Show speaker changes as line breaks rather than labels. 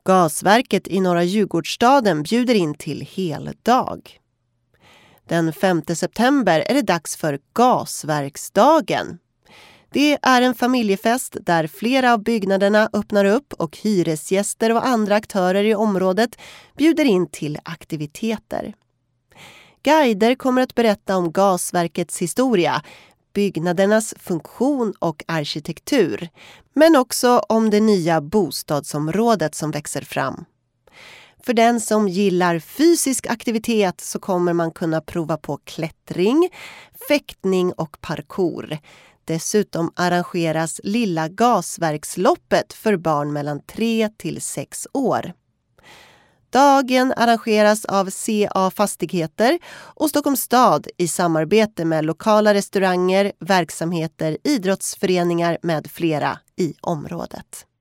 Gasverket i Norra Djurgårdsstaden bjuder in till heldag. Den 5 september är det dags för Gasverksdagen. Det är en familjefest där flera av byggnaderna öppnar upp och hyresgäster och andra aktörer i området bjuder in till aktiviteter. Guider kommer att berätta om gasverkets historia, byggnadernas funktion och arkitektur, men också om det nya bostadsområdet som växer fram. För den som gillar fysisk aktivitet så kommer man kunna prova på klättring, fäktning och parkour. Dessutom arrangeras Lilla gasverksloppet för barn mellan 3 till 6 år. Dagen arrangeras av CA Fastigheter och Stockholms stad i samarbete med lokala restauranger, verksamheter, idrottsföreningar med flera i området.